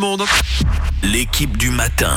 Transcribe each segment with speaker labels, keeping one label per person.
Speaker 1: monde.
Speaker 2: L'équipe du matin.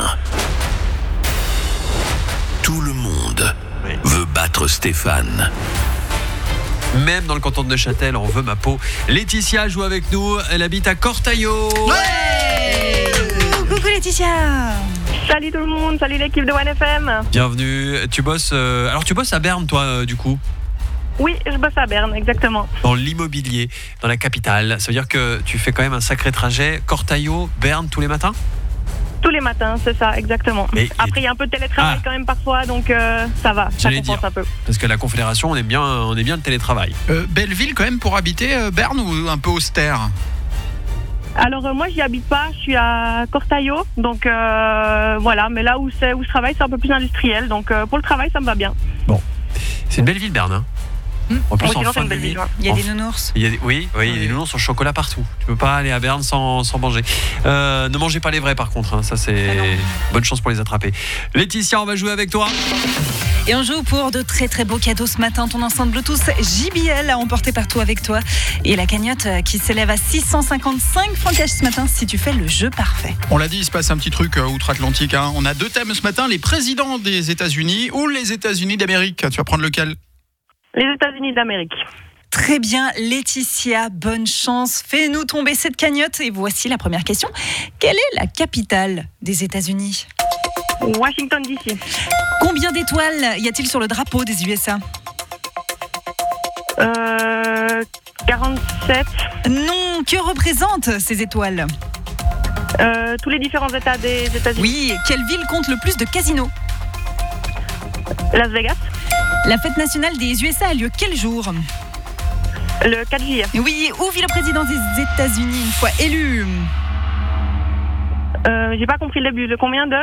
Speaker 2: Tout le monde veut battre Stéphane.
Speaker 1: Même dans le canton de Neuchâtel, on veut ma peau. Laetitia joue avec nous, elle habite à Cortaillot.
Speaker 3: Ouais. Coucou Laetitia.
Speaker 4: Salut tout le monde, salut l'équipe de 1FM.
Speaker 1: Bienvenue, tu bosses à Berne toi du coup?
Speaker 4: Oui, je bosse à Berne, exactement.
Speaker 1: Dans l'immobilier, dans la capitale. Ça veut dire que tu fais quand même un sacré trajet Cortaillot, Berne tous les matins?
Speaker 4: Tous les matins, c'est ça, exactement.
Speaker 1: Mais
Speaker 4: après, il y a un peu de télétravail quand même parfois, donc ça va, ça compense un peu.
Speaker 1: Parce que la Confédération, on aime bien le télétravail.
Speaker 3: Belle ville quand même pour habiter, Berne, ou un peu austère?
Speaker 4: Alors moi, j'y habite pas, je suis à Cortaillot, donc voilà. Mais là où je travaille, c'est un peu plus industriel, donc pour le travail, ça me va bien.
Speaker 1: Bon, c'est une belle ville, Berne. Hein. En plus,
Speaker 4: c'est une belle ville.
Speaker 3: Il y a des nounours.
Speaker 1: Il y a des nounours au chocolat partout. Tu peux pas aller à Berne sans manger. Ne mangez pas les vrais par contre, hein. Ça c'est bonne chance pour les attraper. Laetitia, on va jouer avec toi.
Speaker 3: Et on joue pour de très très beaux cadeaux ce matin. Ton enceinte Bluetooth JBL à emporter partout avec toi. Et la cagnotte qui s'élève à 655 francs cash ce matin si tu fais le jeu parfait.
Speaker 5: On l'a dit, il se passe un petit truc outre-Atlantique. Hein. On a 2 thèmes ce matin, les présidents des États-Unis ou les États-Unis d'Amérique. Tu vas prendre lequel ?
Speaker 4: Les États-Unis d'Amérique.
Speaker 3: Très bien, Laetitia, bonne chance. Fais-nous tomber cette cagnotte. Et voici la première question. Quelle est la capitale des États-Unis ?
Speaker 4: Washington DC.
Speaker 3: Combien d'étoiles y a-t-il sur le drapeau des USA ?
Speaker 4: 47.
Speaker 3: Non, que représentent ces étoiles ?
Speaker 4: Tous les différents États des États-Unis.
Speaker 3: Oui, quelle ville compte le plus de casinos ?
Speaker 4: Las Vegas.
Speaker 3: La fête nationale des USA a lieu quel jour ?
Speaker 4: Le 4 juillet.
Speaker 3: Oui, où vit le président des États-Unis une fois élu ?
Speaker 4: J'ai pas compris le but. Le combien de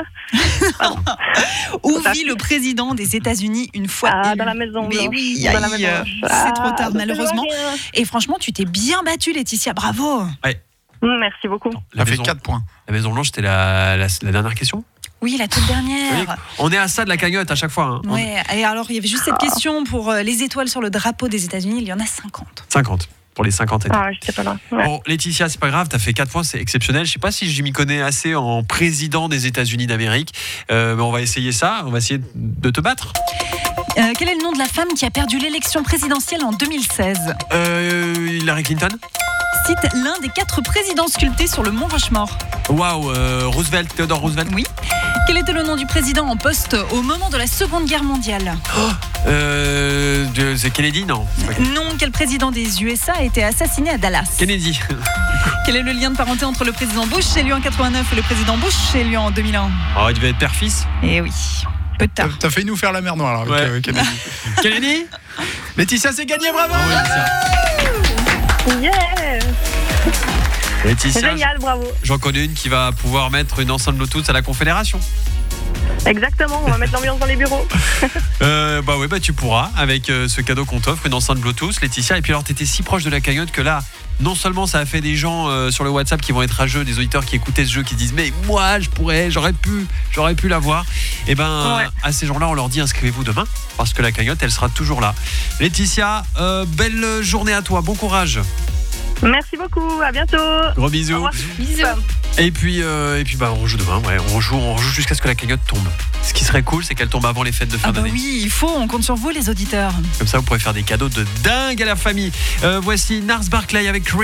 Speaker 3: Où vit le président des États-Unis une fois élu ?
Speaker 4: Dans la maison.
Speaker 3: Mais oui,
Speaker 4: dans la maison.
Speaker 3: C'est trop tard malheureusement. Et franchement, tu t'es bien battue, Laetitia. Bravo.
Speaker 1: Ouais.
Speaker 4: Merci beaucoup.
Speaker 5: Ça fait 4 points.
Speaker 1: La Maison Blanche, c'était la dernière question.
Speaker 3: Oui, la toute dernière.
Speaker 1: Oui, on est à ça de la cagnotte à chaque fois. Hein.
Speaker 3: Ouais. Et alors, il y avait juste cette question pour les étoiles sur le drapeau des États-Unis. Il y en a 50.
Speaker 1: 50. Pour les 50 États.
Speaker 4: Ah, j'étais pas là. Ouais.
Speaker 1: Bon, Laetitia, c'est pas grave, t'as fait 4 points, c'est exceptionnel. Je sais pas si je m'y connais assez en président des États-Unis d'Amérique, mais on va essayer ça, on va essayer de te battre.
Speaker 3: Quel est le nom de la femme qui a perdu l'élection présidentielle en 2016 ?
Speaker 1: Hillary Clinton.
Speaker 3: Cite l'un des 4 présidents sculptés sur le mont Rushmore.
Speaker 1: Waouh, Roosevelt, Theodore Roosevelt.
Speaker 3: Oui. Quel était le nom du président en poste au moment de la Seconde Guerre mondiale ?
Speaker 1: C'est Kennedy, non.
Speaker 3: Non, quel président des USA a été assassiné à Dallas ?
Speaker 1: Kennedy.
Speaker 3: Quel est le lien de parenté entre le président Bush élu en 89 et le président Bush élu en 2001 ?
Speaker 1: Oh, il devait être père-fils.
Speaker 3: Eh oui, peu tard.
Speaker 5: T'as failli nous faire la mer noire là, avec Kennedy.
Speaker 1: Kennedy.
Speaker 5: Laetitia, c'est gagné, bravo.
Speaker 4: Yeah.
Speaker 1: Laetitia,
Speaker 4: Génial, bravo.
Speaker 1: j'en connais une qui va pouvoir mettre une enceinte Bluetooth à la Confédération.
Speaker 4: Exactement, on va mettre l'ambiance dans les bureaux.
Speaker 1: Bah tu pourras avec ce cadeau qu'on t'offre, une enceinte Bluetooth, Laetitia. Et puis alors t'étais si proche de la cagnotte que là, non seulement ça a fait des gens sur le WhatsApp qui vont être à jeu, des auditeurs qui écoutaient ce jeu, qui disent mais moi j'aurais pu l'avoir. Et à ces gens-là on leur dit inscrivez-vous demain parce que la cagnotte elle sera toujours là. Laetitia, belle journée à toi, bon courage.
Speaker 4: Merci beaucoup, à bientôt.
Speaker 1: Gros bisous.
Speaker 4: Au revoir.
Speaker 3: Bisous.
Speaker 1: Et puis on joue demain, on joue jusqu'à ce que la cagnotte tombe. Ce qui serait cool, c'est qu'elle tombe avant les fêtes de fin d'année.
Speaker 3: Oui, il faut, on compte sur vous les auditeurs.
Speaker 1: Comme ça, vous pourrez faire des cadeaux de dingue à la famille. Voici Nars Barclay avec